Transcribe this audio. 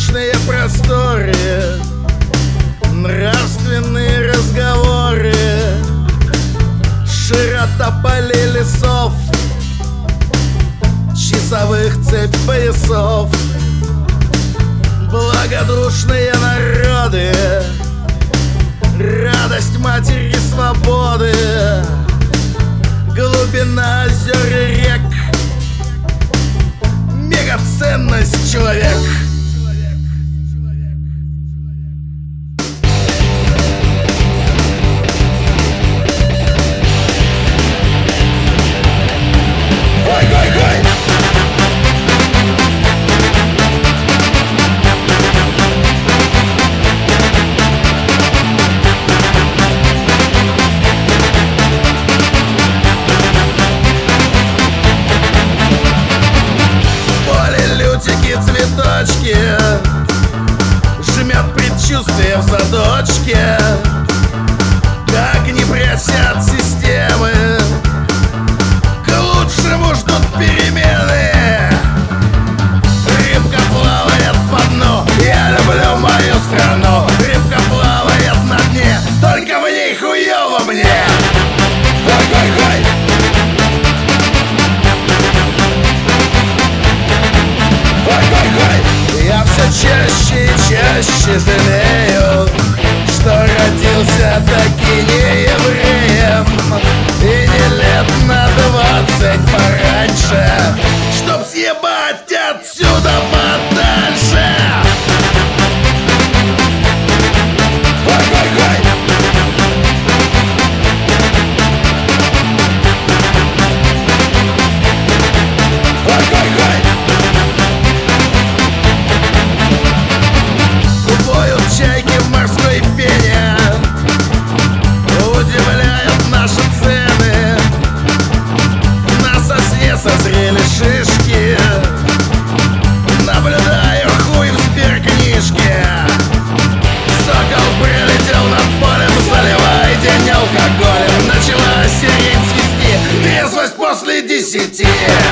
Бесконечные просторы, нравственные разговоры, широта полей лесов, часовых цепь поясов, благодушные народы, радость матери свободы, глубина озер и рек, мегаценность человек. Цветочки жмет предчувствие в садочке, как не прячься от системы, к лучшему ждут перемены. Рыбка плавает по дну, я люблю мою страну. Рыбка плавает на дне, только в ней хуёво мне. Ой-ой-ой. Я все чаще и чаще жалею, что родился таки не евреем, и не лет на 20 пораньше, чтоб съебать отсюда подальше. Созрели шишки, наблюдаю хуй в сберкнижке. Сокол прилетел над полем, заливая день алкоголем. Начала сирень свисти, трезвость после 10.